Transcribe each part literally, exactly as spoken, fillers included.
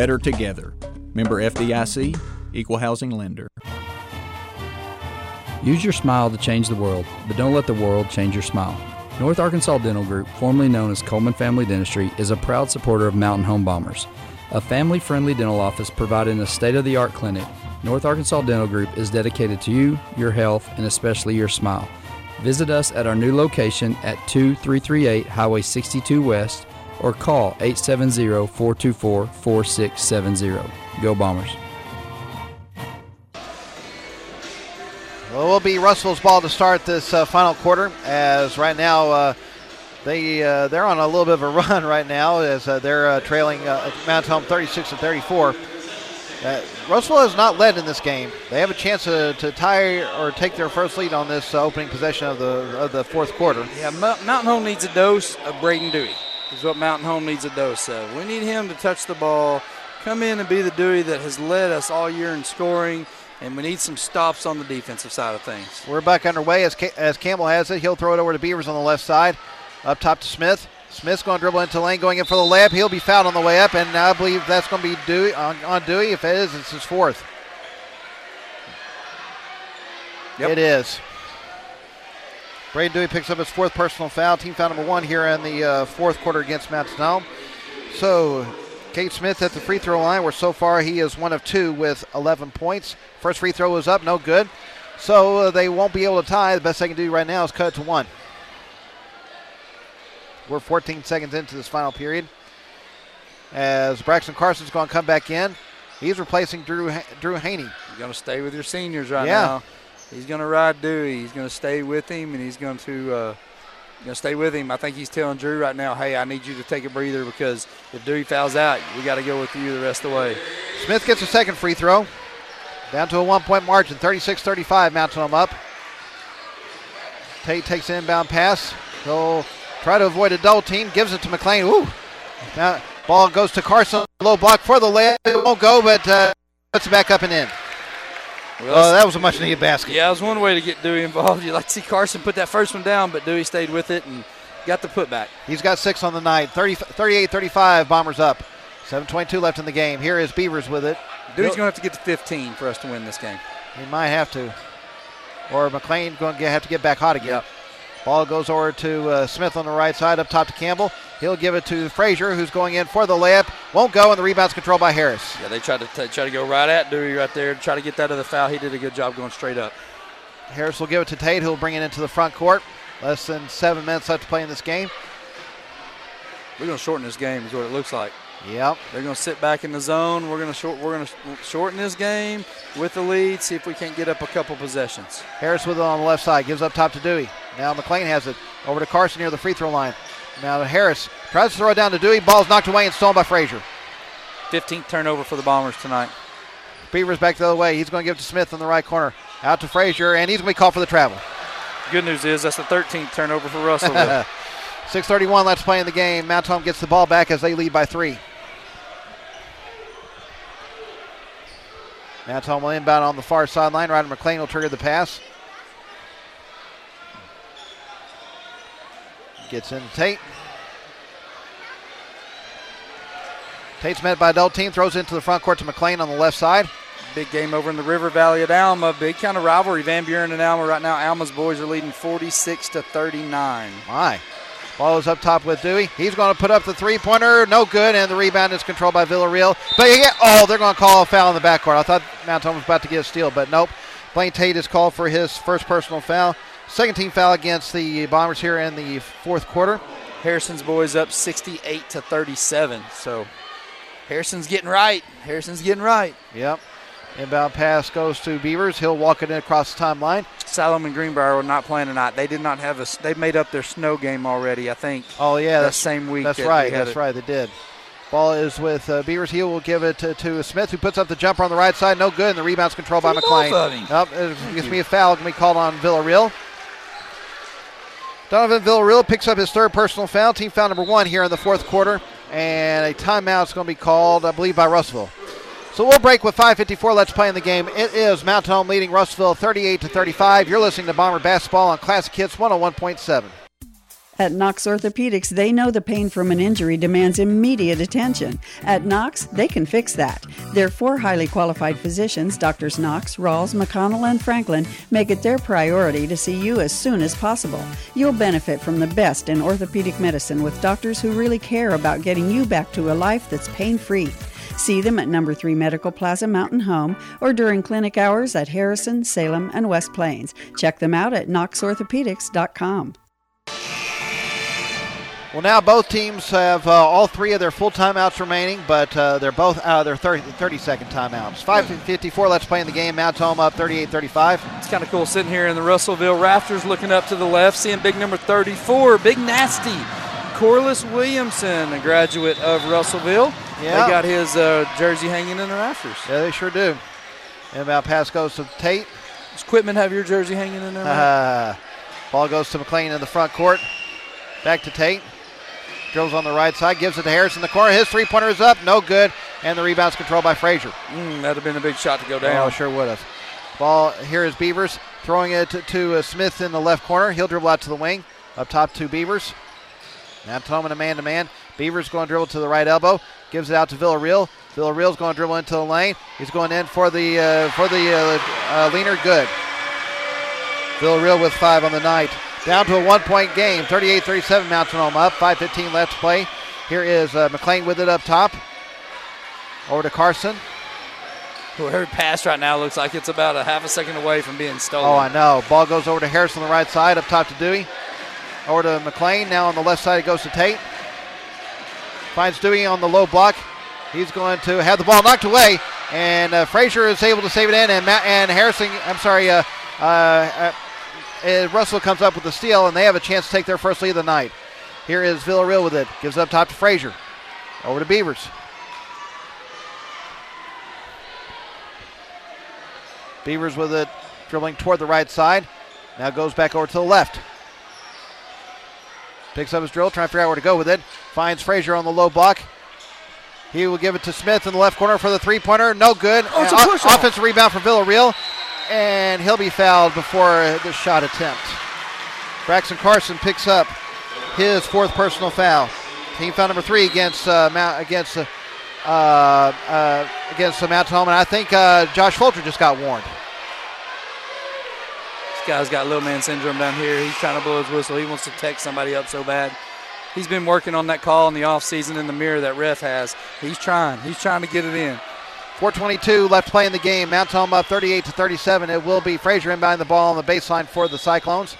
better together. Member F D I C, Equal Housing Lender. Use your smile to change the world, but don't let the world change your smile. North Arkansas Dental Group, formerly known as Coleman Family Dentistry, is a proud supporter of Mountain Home Bombers, a family-friendly dental office providing a state-of-the-art clinic. North Arkansas Dental Group is dedicated to you, your health, and especially your smile. Visit us at our new location at two three three eight Highway sixty-two West or call eight seven zero, four two four, four six seven zero. Go Bombers. Well, it will be Russell's ball to start this uh, final quarter, as right now uh, they, uh, they're on a little bit of a run right now as uh, they're uh, trailing uh, Mount Home thirty-six to thirty-four. Uh, Russell has not led in this game. They have a chance to, to tie or take their first lead on this uh, opening possession of the of the fourth quarter. Yeah, Mountain Home needs a dose of Braden Dewey. Is what Mountain Home needs a dose of. We need him to touch the ball, come in and be the Dewey that has led us all year in scoring, and we need some stops on the defensive side of things. We're back underway as, as Campbell has it. He'll throw it over to Beavers on the left side. Up top to Smith. Smith's going to dribble into the lane, going in for the layup. He'll be fouled on the way up, and I believe that's going to be Dewey on, on Dewey. If it is, it's his fourth. Yep. It is. Braden Dewey picks up his fourth personal foul, team foul number one here in the uh, fourth quarter against Mountain Home. So, Cade Smith at the free throw line, where so far he is one of two with eleven points. First free throw was up, no good. So uh, they won't be able to tie. The best they can do right now is cut it to one. We're fourteen seconds into this final period. As Braxton Carson's going to come back in. He's replacing Drew Drew Haney. You're going to stay with your seniors right yeah. now. He's going to ride Dewey. He's going to stay with him, and he's going to uh, going to stay with him. I think he's telling Drew right now, hey, I need you to take a breather because if Dewey fouls out, we got to go with you the rest of the way. Smith gets a second free throw. Down to a one-point margin, thirty-six thirty-five, Mountain Home up. Tate takes an inbound pass. He'll try to avoid a double team, gives it to McLean. Ooh. Now, ball goes to Carson. Low block for the layup. It won't go, but uh, puts it back up and in. Well, uh, that was a much-needed basket. Yeah, it was one way to get Dewey involved. You'd like to see Carson put that first one down, but Dewey stayed with it and got the putback. He's got six on the night. thirty, thirty-eight thirty-five, Bombers up. seven twenty-two left in the game. Here is Beavers with it. Dewey's going to have to get to fifteen for us to win this game. He might have to. Or McLean going to have to get back hot again. Yep. Ball goes over to uh, Smith on the right side, up top to Campbell. He'll give it to Frazier, who's going in for the layup. Won't go, and the rebound's controlled by Harris. Yeah, they tried to t- try to go right at Dewey right there, try to get that other foul. He did a good job going straight up. Harris will give it to Tate, who'll bring it into the front court. Less than seven minutes left to play in this game. We're going to shorten this game is what it looks like. Yep. They're going to sit back in the zone. We're going to short. We're going to shorten this game with the lead. See if we can't get up a couple possessions. Harris with it on the left side. Gives up top to Dewey. Now McLean has it over to Carson near the free throw line. Now to Harris tries to throw it down to Dewey. Ball's knocked away and stolen by Frazier. fifteenth turnover for the Bombers tonight. Beavers back the other way. He's going to give it to Smith in the right corner. Out to Frazier, and he's going to be called for the travel. Good news is that's the thirteenth turnover for Russellville. six thirty-one left to play in the game. Mount Home gets the ball back as they lead by three. Mount Home will inbound on the far sideline. Ryder McLean will trigger the pass. Gets into Tate. Tate's met by a double team. Throws into the front court to McLean on the left side. Big game over in the River Valley at Alma. Big kind of rivalry. Van Buren and Alma right now. Alma's boys are leading forty-six to thirty-nine. My. Ball is up top with Dewey. He's going to put up the three-pointer. No good, and the rebound is controlled by Villarreal. But yeah, oh, they're going to call a foul in the backcourt. I thought Mount Home was about to get a steal, but nope. Blaine Tate is called for his first personal foul. Second team foul against the Bombers here in the fourth quarter. Harrison's boys up sixty-eight to thirty-seven. So Harrison's getting right. Harrison's getting right. Yep. Inbound pass goes to Beavers. He'll walk it in across the timeline. Salem and Greenbrier are not playing tonight. They did not have a. They made up their snow game already, I think. Oh yeah, that that's same week. That's that right. That's right. They did. Ball is with uh, Beavers. He will give it to, to Smith, who puts up the jumper on the right side. No good, and the rebound's controlled by McLean. Nope, it gives me a foul. Going to be called on Villarreal. Donovan Villarreal picks up his third personal foul, team foul number one here in the fourth quarter, and a timeout is going to be called, I believe, by Russellville. So we'll break with five fifty-four. Let's play in the game. It is Mount Home leading Russellville thirty-eight to thirty-five. You're listening to Bomber Basketball on Classic Hits one oh one point seven. At Knox Orthopedics, they know the pain from an injury demands immediate attention. At Knox, they can fix that. Their four highly qualified physicians, Doctors Knox, Rawls, McConnell, and Franklin, make it their priority to see you as soon as possible. You'll benefit from the best in orthopedic medicine with doctors who really care about getting you back to a life that's pain-free. See them at number three Medical Plaza Mountain Home or during clinic hours at Harrison, Salem, and West Plains. Check them out at knox orthopedics dot com. Well, now both teams have uh, all three of their full timeouts remaining, but uh, they're both out of their thirty, thirty-second timeouts. five fifty-four, let's play in the game. Mount Home up thirty-eight thirty-five. It's kind of cool sitting here in the Russellville rafters looking up to the left, seeing big number thirty-four, Big Nasty, Corliss Williamson, a graduate of Russellville. Yeah. They got his uh, jersey hanging in the rafters. Yeah, they sure do. Inbound pass goes to Tate. Does Quitman have your jersey hanging in there? Uh, ball goes to McLean in the front court. Back to Tate. Drills on the right side, gives it to Harris in the corner. His three-pointer is up, no good, and the rebound's controlled by Frazier. Mm, that'd have been a big shot to go down. Oh, sure would have. Ball here is Beavers, throwing it to, to uh, Smith in the left corner. He'll dribble out to the wing, up top to Beavers. Now Tolman a man-to-man. Beavers going to dribble to the right elbow, gives it out to Villarreal. Villarreal's going to dribble into the lane. He's going in for the uh, for the uh, uh, leaner, good. Villarreal with five on the night. Down to a one-point game, thirty-eight thirty-seven, Mountain Home up, five fifteen left to play. Here is uh, McLean with it up top. Over to Carson. Well, her pass right now looks like it's about a half a second away from being stolen. Oh, I know. Ball goes over to Harris on the right side, up top to Dewey. Over to McLean. Now on the left side it goes to Tate. Finds Dewey on the low block. He's going to have the ball knocked away, and uh, Frazier is able to save it in, and Matt and Harrison, I'm sorry, uh, uh, uh, uh, Russell comes up with the steal, and they have a chance to take their first lead of the night. Here is Villarreal with it. Gives up top to Frazier. Over to Beavers. Beavers with it, dribbling toward the right side. Now goes back over to the left. Picks up his drill, trying to figure out where to go with it. Finds Frazier on the low block. He will give it to Smith in the left corner for the three-pointer. No good. Oh, it's a push o- offensive rebound for Villarreal. And he'll be fouled before the shot attempt. Braxton Carson picks up his fourth personal foul. Team foul number three against uh, Mount, against uh, uh, against uh, Mount Home. And I think uh, Josh Folger just got warned. This guy's got little man syndrome down here. He's trying to blow his whistle. He wants to text somebody up so bad. He's been working on that call in the offseason in the mirror that ref has. He's trying. He's trying to get it in. four twenty-two left to play in the game. Mount Home up thirty-eight to thirty-seven. It will be Frazier inbound the ball on the baseline for the Cyclones.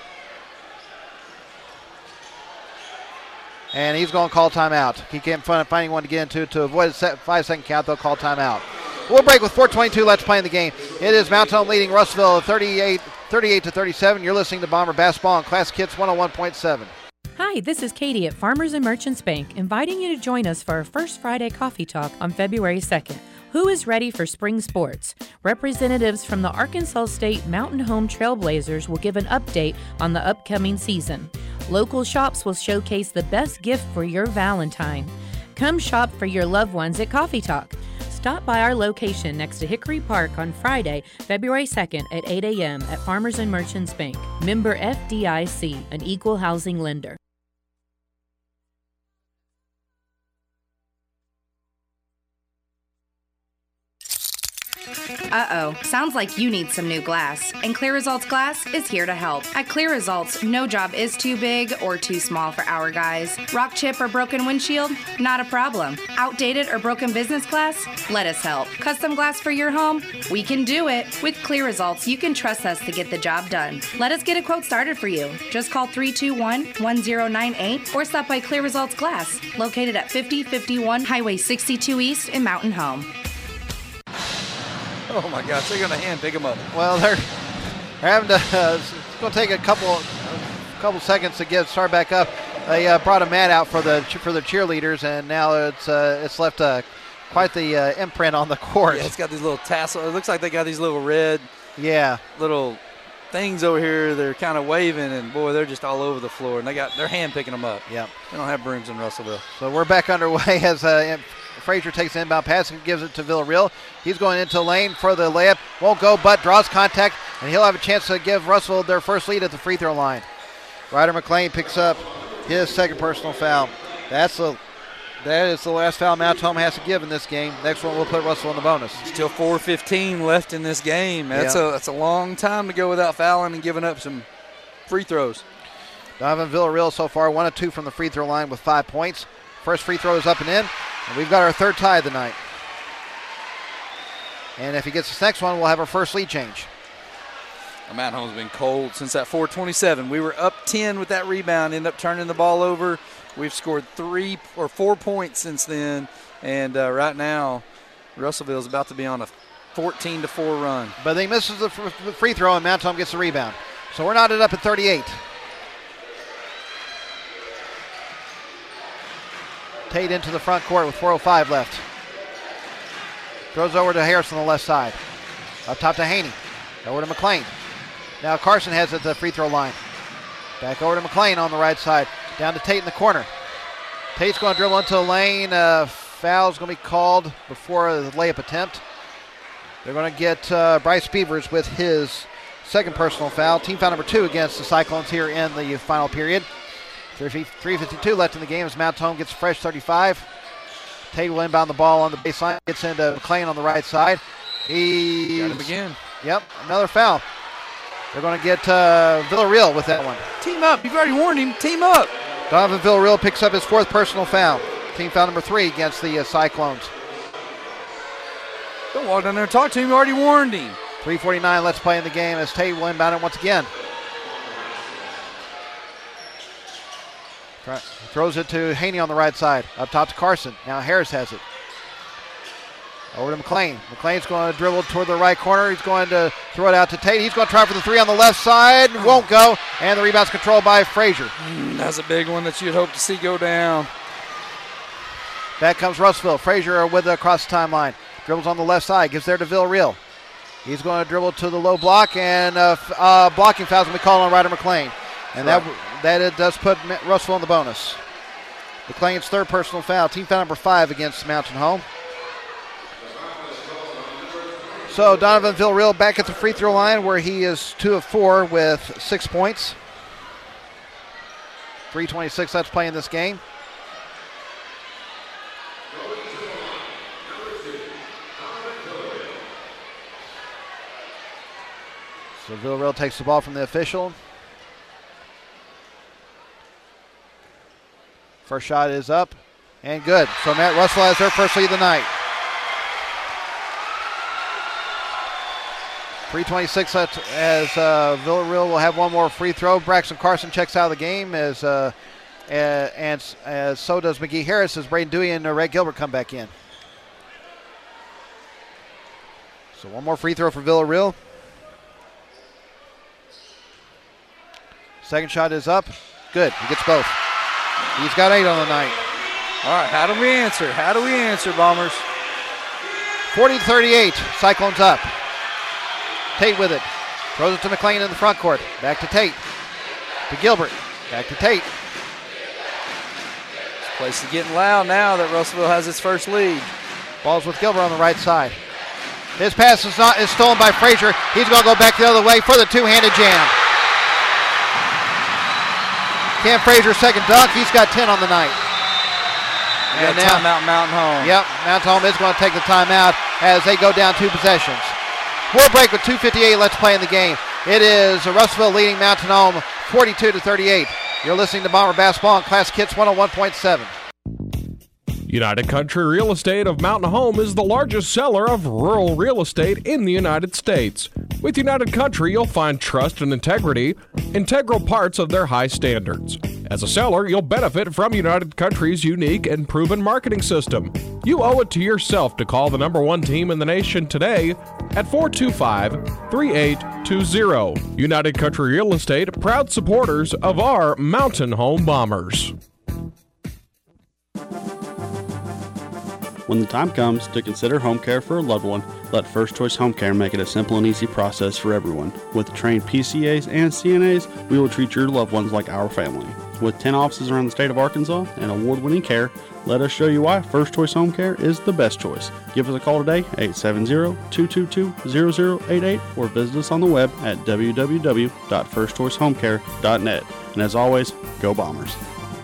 And he's going to call timeout. He can't find finding one to get into to avoid a five-second count. They'll call timeout. We'll break with four twenty-two left to play in the game. It is Mount Home leading Russellville thirty-eight to thirty-seven. You're listening to Bomber Basketball on Classic Hits one oh one point seven. Hi, this is Katie at Farmers and Merchants Bank, inviting you to join us for our first Friday Coffee Talk on February second. Who is ready for spring sports? Representatives from the Arkansas State Mountain Home Trailblazers will give an update on the upcoming season. Local shops will showcase the best gift for your Valentine. Come shop for your loved ones at Coffee Talk. Stop by our location next to Hickory Park on Friday, February second at eight a.m. at Farmers and Merchants Bank. Member F D I C, an equal housing lender. Uh-oh, sounds like you need some new glass, and Clear Results Glass is here to help. At Clear Results, no job is too big or too small for our guys. Rock chip or broken windshield? Not a problem. Outdated or broken business glass? Let us help. Custom glass for your home? We can do it. With Clear Results, you can trust us to get the job done. Let us get a quote started for you. Just call three two one, one zero nine eight or stop by Clear Results Glass, located at fifty fifty-one Highway sixty-two East in Mountain Home. Oh, my gosh, they're going to hand pick them up. Well, they're, they're having to, uh, it's going to take a couple a couple seconds to get started back up. They uh, brought a mat out for the for the cheerleaders, and now it's uh, it's left uh, quite the uh, imprint on the court. Yeah, it's got these little tassels. It looks like they got these little red yeah, little things over here. They're kind of waving, and, boy, they're just all over the floor. And they got, they're hand picking them up. Yep. They don't have brooms in Russellville. So we're back underway as uh, Frazier takes the inbound pass and gives it to Villarreal. He's going into the lane for the layup. Won't go, but draws contact, and he'll have a chance to give Russell their first lead at the free throw line. Ryder McLean picks up his second personal foul. That's the that is the last foul Mount Home has to give in this game. Next one will put Russell in the bonus. Still four fifteen left in this game. That's yeah. a that's a long time to go without fouling and giving up some free throws. Donovan Villarreal so far one of two from the free throw line with five points. First free throw is up and in, and we've got our third tie of the night. And if he gets this next one, we'll have our first lead change. Mount Home's been cold since that four twenty-seven. We were up ten with that rebound, ended up turning the ball over. We've scored three or four points since then, and uh, right now, Russellville's about to be on a fourteen to four run. But he misses the free throw, and Mount Home gets the rebound. So we're knotted up at thirty-eight. Tate into the front court with four oh five left. Throws over to Harris on the left side. Up top to Haney. Over to McLean. Now Carson has it at the free throw line. Back over to McLean on the right side. Down to Tate in the corner. Tate's going to dribble into the lane. Uh, foul's going to be called before the layup attempt. They're going to get uh, Bryce Beavers with his second personal foul. Team foul number two against the Cyclones here in the final period. three fifty-two left in the game as Mount Home gets a fresh thirty-five. Tate will inbound the ball on the baseline. Gets into McLean on the right side. He got him again. Yep, another foul. They're going to get uh, Villarreal with that one. Team up. You've already warned him. Team up. Donovan Villarreal picks up his fourth personal foul. Team foul number three against the uh, Cyclones. Don't walk down there and talk to him. You already warned him. three forty-nine, let's play in the game as Tate will inbound it once again. Throws it to Haney on the right side. Up top to Carson. Now Harris has it. Over to McLean. McLean's going to dribble toward the right corner. He's going to throw it out to Tate. He's going to try for the three on the left side. Won't go. And the rebound's controlled by Frazier. Mm, that's a big one that you'd hope to see go down. Back comes Russellville. Frazier with it across the timeline. Dribbles on the left side. Gives there to Villarreal. He's going to dribble to the low block. And uh, uh, blocking foul's going to be called on Ryder McLean. And right. that, that it does put Russellville in the bonus. McLean's third personal foul. Team foul number five against Mountain Home. So Donovan Villarreal back at the free throw line where he is two of four with six points. three twenty-six left to play in this game. So Villarreal takes the ball from the official. First shot is up and good. So Matt Russell has their first lead of the night. three twenty-six left as uh, Villarreal will have one more free throw. Braxton Carson checks out of the game as uh, uh, and as so does McGee Harris as Braden Dewey and uh, Ray Gilbert come back in. So one more free throw for Villarreal. Second shot is up. Good. He gets both. He's got eight on the night. All right, how do we answer? How do we answer, Bombers? forty to thirty-eight. Cyclones up. Tate with it. Throws it to McLean in the front court. Back to Tate. To Gilbert. Back to Tate. This place is getting loud now that Russellville has its first lead. Ball's with Gilbert on the right side. His pass is not is stolen by Frazier. He's going to go back the other way for the two-handed jam. Cam Frazier second dunk. He's got ten on the night. And now timeout Mountain Home. Yep, Mountain Home is going to take the timeout as they go down two possessions. We'll break with two fifty-eight. Let's play in the game. It is Russellville leading Mountain Home forty-two to thirty-eight. You're listening to Bomber Basketball on Classic Hits one oh one point seven. United Country Real Estate of Mountain Home is the largest seller of rural real estate in the United States. With United Country, you'll find trust and integrity, integral parts of their high standards. As a seller, you'll benefit from United Country's unique and proven marketing system. You owe it to yourself to call the number one team in the nation today at four two five, three eight two zero. United Country Real Estate, proud supporters of our Mountain Home Bombers. When the time comes to consider home care for a loved one, let First Choice Home Care make it a simple and easy process for everyone. With trained P C As and C N As, we will treat your loved ones like our family. With ten offices around the state of Arkansas and award-winning care, let us show you why First Choice Home Care is the best choice. Give us a call today, eight seven zero, two two two, zero zero eight eight, or visit us on the web at w w w dot first choice home care dot net. And as always, go Bombers.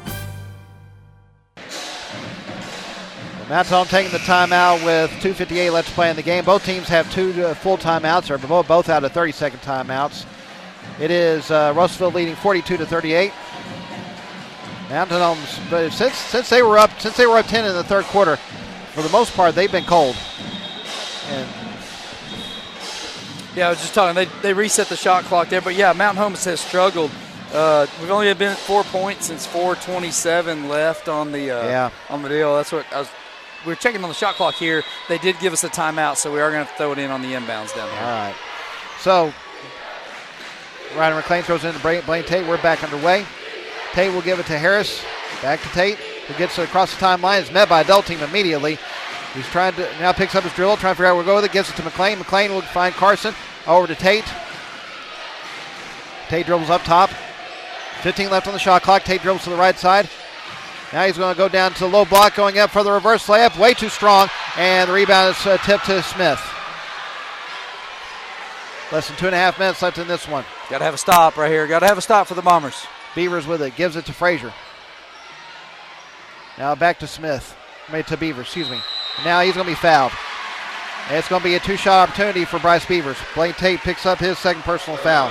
Mountain Home taking the timeout with two fifty-eight left to play in the game. Both teams have two uh, full timeouts, or both, both out of thirty-second timeouts. It is uh, Russellville leading forty-two to thirty-eight. Mountain Home, since since they were up since they were up ten in the third quarter, for the most part they've been cold. And yeah, I was just talking. They they reset the shot clock there, but yeah, Mountain Home has struggled. Uh, we've only been at four points since four twenty-seven left on the uh, yeah. on the deal. That's what I was. We were checking on the shot clock here. They did give us a timeout, so we are going to throw it in on the inbounds down here. All right. So Ryder McLean throws it into Blaine Tate. We're back underway. Tate will give it to Harris. Back to Tate, who gets it across the timeline. Is met by a double team immediately. He's trying to now picks up his dribble, trying to figure out where to go with it. Gives it to McLean. McLean will find Carson. Over to Tate. Tate dribbles up top. fifteen left on the shot clock. Tate dribbles to the right side. Now he's going to go down to the low block, going up for the reverse layup. Way too strong, and the rebound is uh, tipped to Smith. Less than two and a half minutes left in this one. Got to have a stop right here. Got to have a stop for the Bombers. Beavers with it. Gives it to Frazier. Now back to Smith. Made to Beavers, excuse me. Now he's going to be fouled. And it's going to be a two-shot opportunity for Bryce Beavers. Blaine Tate picks up his second personal foul.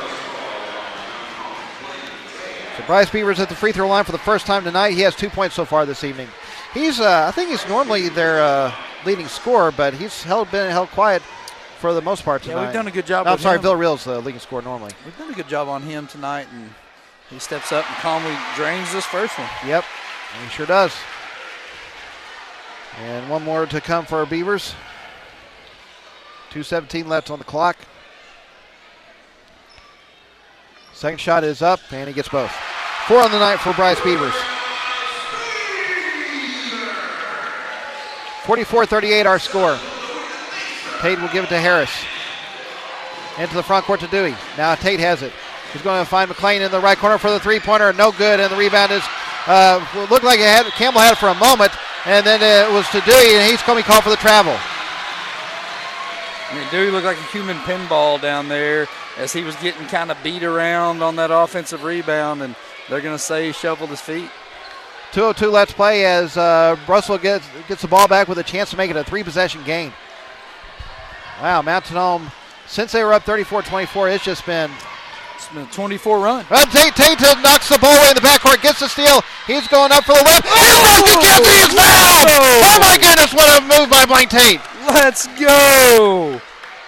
So Bryce Beavers at the free throw line for the first time tonight. He has two points so far this evening. He's, uh, I think he's normally their uh, leading scorer, but he's held, been held quiet for the most part tonight. Yeah, we've done a good job. No, I'm with sorry, him. Villarreal's the leading scorer normally. We've done a good job on him tonight, and he steps up and calmly drains this first one. Yep, he sure does. And one more to come for our Beavers. two seventeen left on the clock. Second shot is up, and he gets both. Four on the night for Bryce Beavers. forty-four thirty-eight our score. Tate will give it to Harris. Into the front court to Dewey. Now Tate has it. He's going to find McLean in the right corner for the three-pointer. No good, and the rebound is, uh, looked like it had, Campbell had it for a moment, and then it was to Dewey, and he's going to be called for the travel. I mean, Dewey looked like a human pinball down there as he was getting kind of beat around on that offensive rebound, and they're going to say he shuffled his feet. two oh two left play as uh, Russell gets, gets the ball back with a chance to make it a three-possession game. Wow, Mountain Home, since they were up thirty-four twenty-four, it's just been... It's been a twenty-four run. Uh, Tate, Tate knocks the ball away in the backcourt, gets the steal. He's going up for the left. Oh, he's fouled! Oh my goodness, what a move by Blaine Tate. Let's go!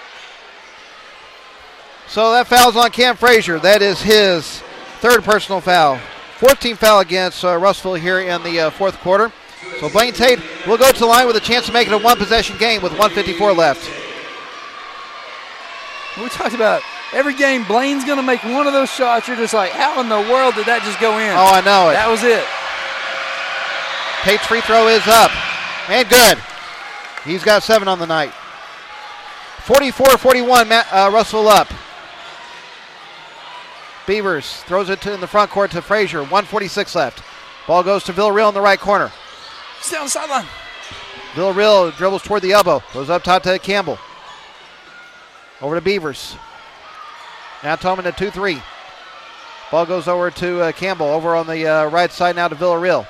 So that foul's on Cam Frazier. That is his third personal foul. fourteenth foul against uh, Russellville here in the uh, fourth quarter. So Blaine Tate will go to the line with a chance to make it a one-possession game with one fifty-four left. We talked about every game, Blaine's going to make one of those shots. You're just like, how in the world did that just go in? Oh, I know it. That was it. Tate's free throw is up. And good. He's got seven on the night. forty-four forty-one, Matt, uh, Russell up. Beavers throws it to, in the front court to Frazier. one forty-six left. Ball goes to Villarreal in the right corner. He's down the sideline. Villarreal dribbles toward the elbow. Goes up top to Campbell. Over to Beavers. Now Tolman to two three. Ball goes over to uh, Campbell. Over on the uh, right side now to Villarreal.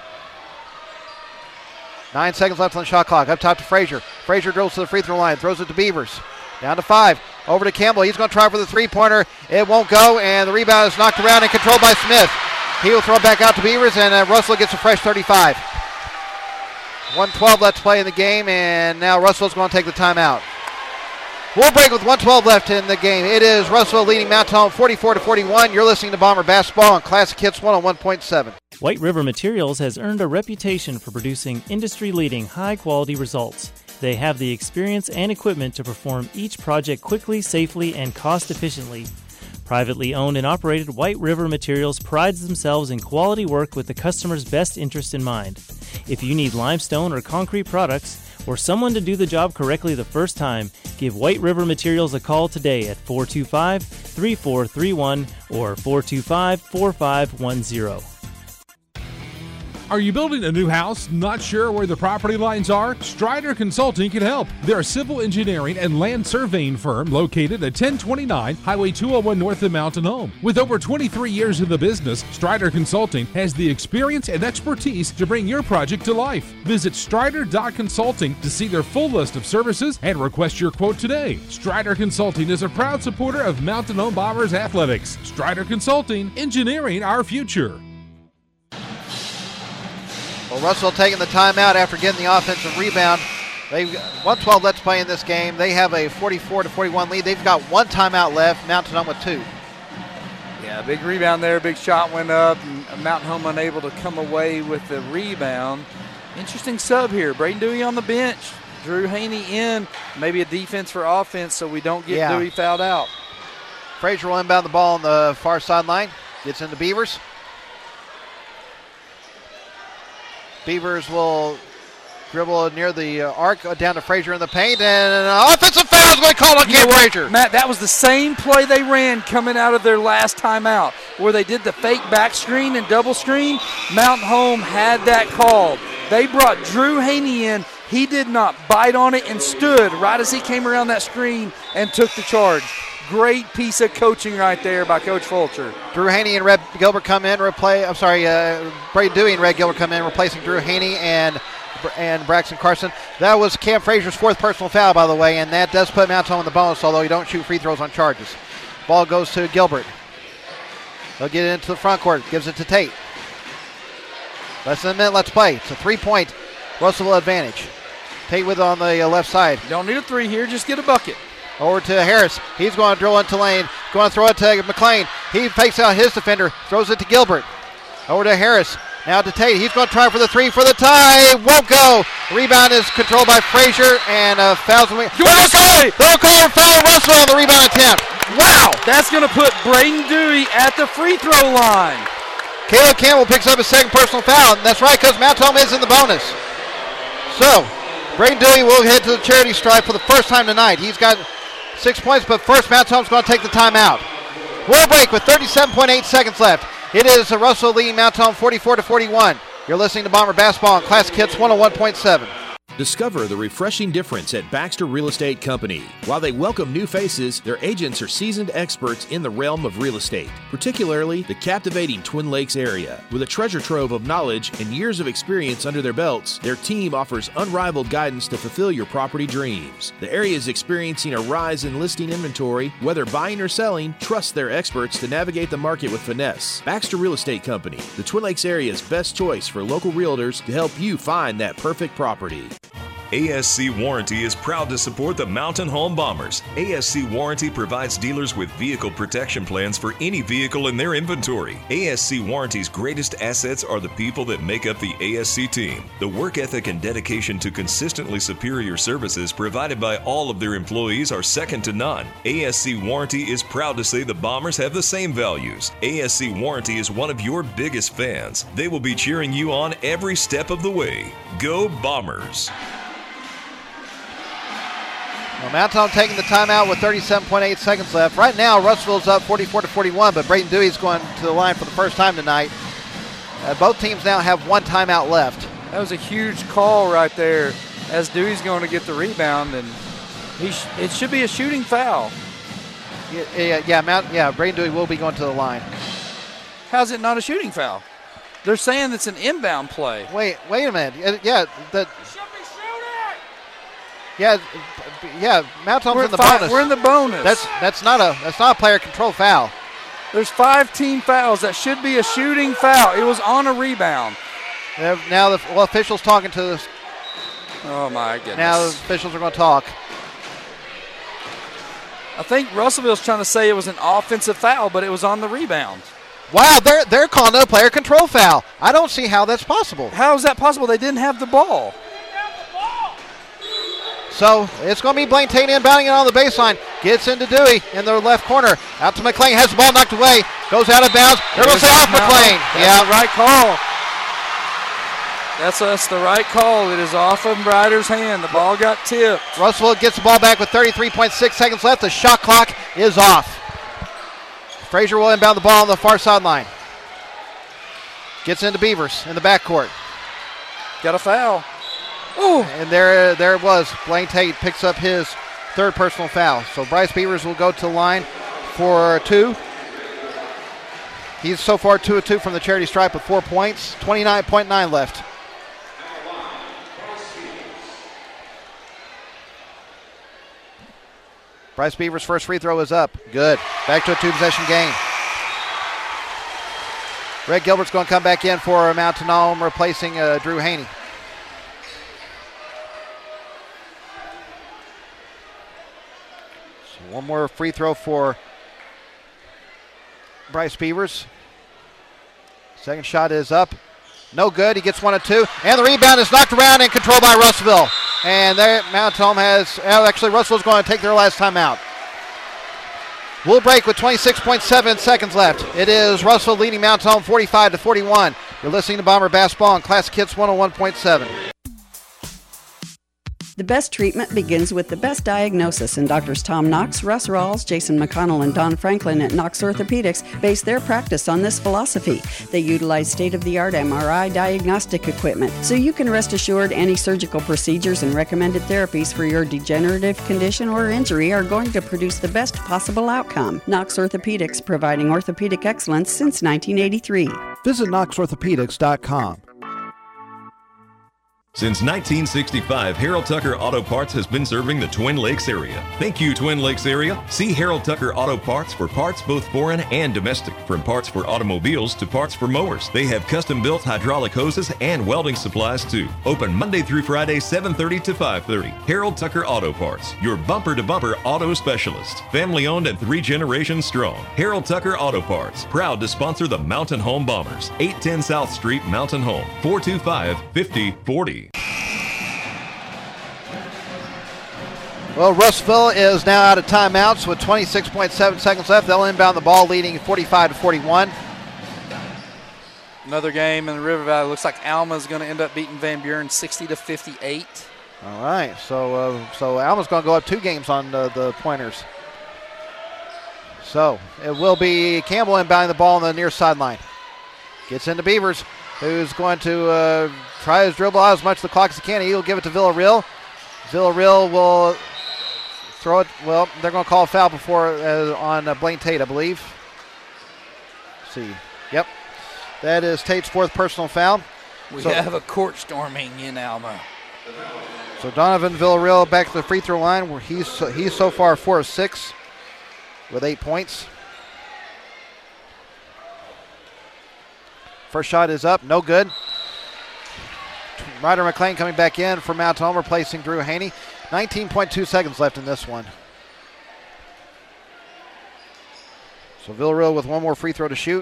Nine seconds left on the shot clock. Up top to Frazier. Frazier drills to the free throw line. Throws it to Beavers. Down to five. Over to Campbell. He's going to try for the three-pointer. It won't go, and the rebound is knocked around and controlled by Smith. He will throw it back out to Beavers, and uh, Russell gets a fresh thirty-five. one twelve left to play in the game, and now Russell's going to take the timeout. We'll break with one twelve left in the game. It is Russell leading Mountain Home forty-four to forty-one. You're listening to Bomber Basketball on Classic Hits one oh one point seven. White River Materials has earned a reputation for producing industry-leading, high-quality results. They have the experience and equipment to perform each project quickly, safely, and cost-efficiently. Privately owned and operated, White River Materials prides themselves in quality work with the customer's best interest in mind. If you need limestone or concrete products, or someone to do the job correctly the first time, give White River Materials a call today at four two five, three four three one or four two five, four five one zero. Are you building a new house, not sure where the property lines are? Strider Consulting can help. They're a civil engineering and land surveying firm located at ten twenty-nine Highway two oh one north of Mountain Home. With over twenty-three years in the business, Strider Consulting has the experience and expertise to bring your project to life. Visit strider dot consulting to see their full list of services and request your quote today. Strider Consulting is a proud supporter of Mountain Home Bombers athletics. Strider Consulting, engineering our future. Well, Russell taking the timeout after getting the offensive rebound. They've one twelve left to play in this game. They have a forty-four to forty-one lead. They've got one timeout left. Mountain Home with two. Yeah, big rebound there. Big shot went up. And Mountain Home unable to come away with the rebound. Interesting sub here. Braden Dewey on the bench. Drew Haney in. Maybe a defense for offense so we don't get yeah. Dewey fouled out. Frazier will inbound the ball on the far sideline. Gets into Beavers. Beavers will dribble near the uh, arc uh, down to Frazier in the paint, and an offensive foul is going to call on Cam Frazier. Matt, that was the same play they ran coming out of their last timeout, where they did the fake back screen and double screen. Mountain Home had that called. They brought Drew Haney in. He did not bite on it and stood right as he came around that screen and took the charge. Great piece of coaching right there by Coach Fulcher. Drew Haney and Red Gilbert come in, replay. I'm sorry, uh, Braden Dewey and Red Gilbert come in, replacing Drew Haney and and Braxton Carson. That was Cam Frazier's fourth personal foul, by the way, and that does put Mountain Home in the bonus, although you don't shoot free throws on charges. Ball goes to Gilbert. They'll get it into the front court, gives it to Tate. Less than a minute, let's play. It's a three-point Russellville advantage. Tate with it on the uh, left side. You don't need a three here, just get a bucket. Over to Harris. He's going to drill into lane. Going to throw it to McLean. He fakes out his defender. Throws it to Gilbert. Over to Harris. Now to Tate. He's going to try for the three for the tie. Won't go. Rebound is controlled by Frazier and uh, fouls. They'll call, they'll call a foul Russell on the rebound attempt. Wow. That's going to put Braden Dewey at the free throw line. Caleb Campbell picks up his second personal foul. And that's right, because Mountain Home is in the bonus. So, Braden Dewey will head to the charity stripe for the first time tonight. He's got six points, but first Mountain Home's going to take the timeout. We'll break with thirty-seven point eight seconds left. It is a Russell leading Mountain Home forty-four to forty-one. You're listening to Bomber Basketball on Classic Hits one oh one point seven. Discover the refreshing difference at Baxter Real Estate Company. While they welcome new faces, their agents are seasoned experts in the realm of real estate, particularly the captivating Twin Lakes area. With a treasure trove of knowledge and years of experience under their belts, their team offers unrivaled guidance to fulfill your property dreams. The area is experiencing a rise in listing inventory. Whether buying or selling, trust their experts to navigate the market with finesse. Baxter Real Estate Company, the Twin Lakes area's best choice for local realtors to help you find that perfect property. A S C Warranty is proud to support the Mountain Home Bombers. A S C Warranty provides dealers with vehicle protection plans for any vehicle in their inventory. A S C Warranty's greatest assets are the people that make up the A S C team. The work ethic and dedication to consistently superior services provided by all of their employees are second to none. A S C Warranty is proud to say the Bombers have the same values. A S C Warranty is one of your biggest fans. They will be cheering you on every step of the way. Go Bombers! Well, Mountain Home taking the timeout with thirty-seven point eight seconds left. Right now, Russellville's up forty-four to forty-one, but Braden Dewey's going to the line for the first time tonight. Uh, both teams now have one timeout left. That was a huge call right there as Dewey's going to get the rebound, and he sh- it should be a shooting foul. Yeah, yeah, yeah, Mount, yeah, Braden Dewey will be going to the line. How's it not a shooting foul? They're saying it's an inbound play. Wait, wait a minute. Yeah, the. Yeah, yeah. Mountain Home's in the five, bonus. We're in the bonus. That's that's not a that's not a player control foul. There's five team fouls. That should be a shooting foul. It was on a rebound. Uh, now the well, officials talking to us. Oh my goodness! Now the officials are going to talk. I think Russellville's trying to say it was an offensive foul, but it was on the rebound. Wow, they're they're calling it a player control foul. I don't see how that's possible. How is that possible? They didn't have the ball. So it's going to be Blaine Tate inbounding it on the baseline. Gets into Dewey in the left corner. Out to McLean. Has the ball knocked away. Goes out of bounds. They're going to say off McLean. That's yeah, the right call. That's us the right call. It is off of Ryder's hand. The ball got tipped. Russellville gets the ball back with thirty-three point six seconds left. The shot clock is off. Frazier will inbound the ball on the far sideline. Gets into Beavers in the backcourt. Got a foul. Ooh. And there, there it was. Blaine Tate picks up his third personal foul. So Bryce Beavers will go to the line for two. He's so far two of two from the charity stripe with four points. twenty-nine point nine left. Bryce Beavers' first free throw is up. Good. Back to a two-possession game. Red Gilbert's going to come back in for Mountain Home, replacing uh, Drew Haney. So one more free throw for Bryce Beavers. Second shot is up. No good. He gets one of two. And the rebound is knocked around and controlled by Russellville. And there, Mountain Home has, well, actually, Russellville's going to take their last time out. We'll break with twenty-six point seven seconds left. It is Russellville leading Mountain Home forty-five to forty-one. You're listening to Bomber Basketball on Classic Hits one oh one point seven. The best treatment begins with the best diagnosis, and Doctors Tom Knox, Russ Rawls, Jason McConnell, and Don Franklin at Knox Orthopedics base their practice on this philosophy. They utilize state-of-the-art M R I diagnostic equipment, so you can rest assured any surgical procedures and recommended therapies for your degenerative condition or injury are going to produce the best possible outcome. Knox Orthopedics, providing orthopedic excellence since nineteen eighty-three. Visit knox orthopedics dot com. Since nineteen sixty-five, Harold Tucker Auto Parts has been serving the Twin Lakes area. Thank you, Twin Lakes area. See Harold Tucker Auto Parts for parts both foreign and domestic. From parts for automobiles to parts for mowers. They have custom-built hydraulic hoses and welding supplies too. Open Monday through Friday, seven thirty to five thirty. Harold Tucker Auto Parts, your bumper-to-bumper auto specialist. Family-owned and three generations strong. Harold Tucker Auto Parts, proud to sponsor the Mountain Home Bombers. eight ten South Street, Mountain Home. four two five, five oh four oh. Well, Russellville is now out of timeouts with twenty-six point seven seconds left. They'll inbound the ball, leading forty-five to forty-one. Another game in the River Valley. Looks like Alma is going to end up beating Van Buren sixty to fifty-eight. All right, so uh, so Alma's going to go up two games on uh, the Pointers. So it will be Campbell inbounding the ball on the near sideline. Gets into Beavers, who's going to uh, try his dribble out as much of the clock as he can. He'll give it to Villarreal. Villarreal will throw it. Well, they're going to call a foul before uh, on uh, Blaine Tate, I believe. Let's see. Yep. That is Tate's fourth personal foul. We so, have a court storming in Alma. So Donovan Villarreal back to the free throw line, where he's he's so far four of six with eight points. First shot is up, no good. Ryder McLean coming back in for Mountain Home, replacing Drew Haney. nineteen point two seconds left in this one. So Villarreal with one more free throw to shoot.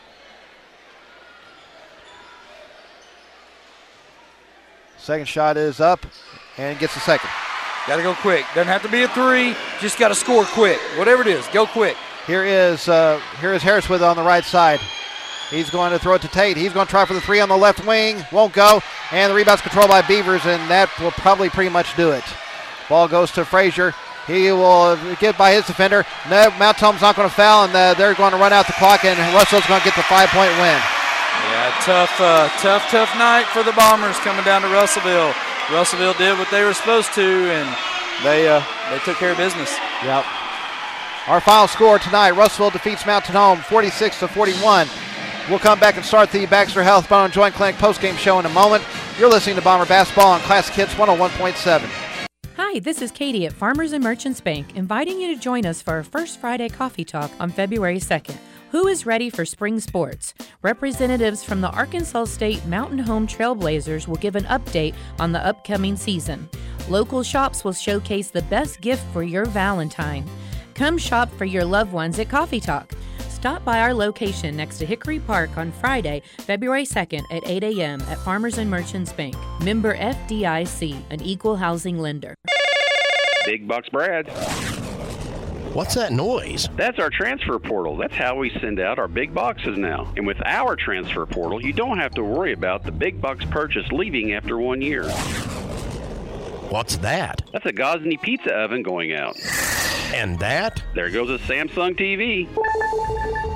Second shot is up and gets the second. Got to go quick. Doesn't have to be a three. Just got to score quick. Whatever it is, go quick. Here is uh, here is Harris with it on the right side. He's going to throw it to Tate. He's going to try for the three on the left wing. Won't go. And the rebound's controlled by Beavers, and that will probably pretty much do it. Ball goes to Frazier. He will get by his defender. No, Mount Home's not going to foul, and uh, they're going to run out the clock, and Russell's going to get the five-point win. Yeah, tough, uh, tough, tough night for the Bombers coming down to Russellville. Russellville did what they were supposed to, and they uh, they took care of business. Yep. Our final score tonight: Russellville defeats Mountain Home, forty-six to forty-one. We'll come back and start the Baxter Health Bone and Joint Clinic postgame show in a moment. You're listening to Bomber Basketball on Classic Hits one oh one point seven. Hi, this is Katie at Farmers and Merchants Bank, inviting you to join us for our first Friday coffee talk on February second. Who is ready for spring sports? Representatives from the Arkansas State Mountain Home Trailblazers will give an update on the upcoming season. Local shops will showcase the best gift for your Valentine. Come shop for your loved ones at Coffee Talk. Stop by our location next to Hickory Park on Friday, February second at eight a.m. at Farmers and Merchants Bank. Member F D I C, an equal housing lender. Big Bucks Brad. What's that noise? That's our transfer portal. That's how we send out our big boxes now. And with our transfer portal, you don't have to worry about the big bucks purchase leaving after one year. What's that? That's a Gosney pizza oven going out. And that? There goes a Samsung T V.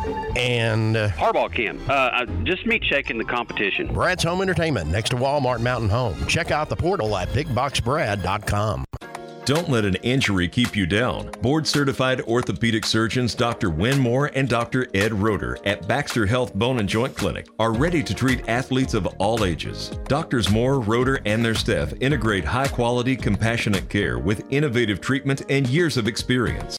And uh, Hardball Camp. Uh, uh, just me checking the competition. Brad's Home Entertainment next to Walmart Mountain Home. Check out the portal at big box brad dot com. Don't let an injury keep you down. Board-certified orthopedic surgeons Doctor Win Moore and Doctor Ed Roeder at Baxter Health Bone and Joint Clinic are ready to treat athletes of all ages. Doctors Moore, Roeder, and their staff integrate high-quality, compassionate care with innovative treatment and years of experience.